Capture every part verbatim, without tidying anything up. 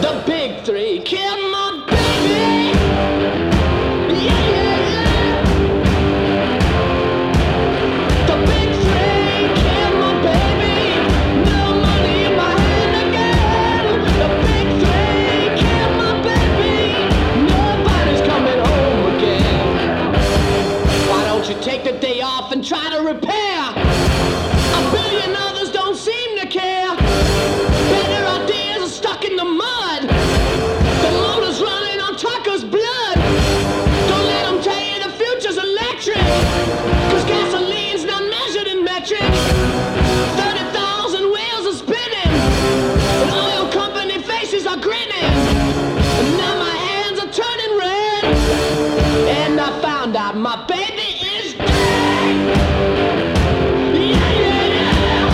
The big three killed my baby. Yeah, yeah, yeah. The big three killed my baby. No money in my hand again. The big three killed my baby. Nobody's coming home again. Why don't you take the day off and try to repair? A billion others don't seem to care. Better ideas are stuck in the mud. The motor's running on truckers' blood. Don't let them tell you the future's electric. Cause gasoline's not measured in metric. thirty thousand wheels are spinning. And oil company faces are grinning. And now my hands are turning red. And I found out my baby is dead. Yeah, yeah, yeah.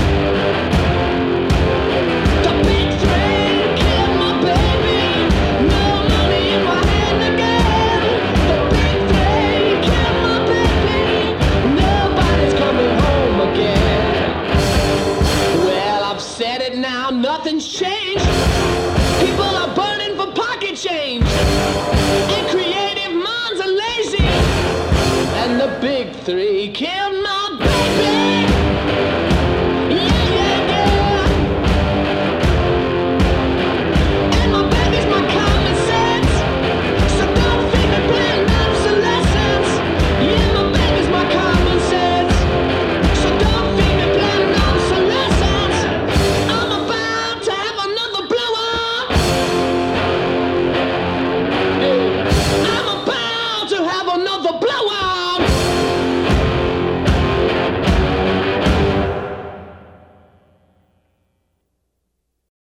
The big three killed my baby. No money in my hand again. The big three killed my baby. Nobody's coming home again. Well, I've said it now, nothing's changed.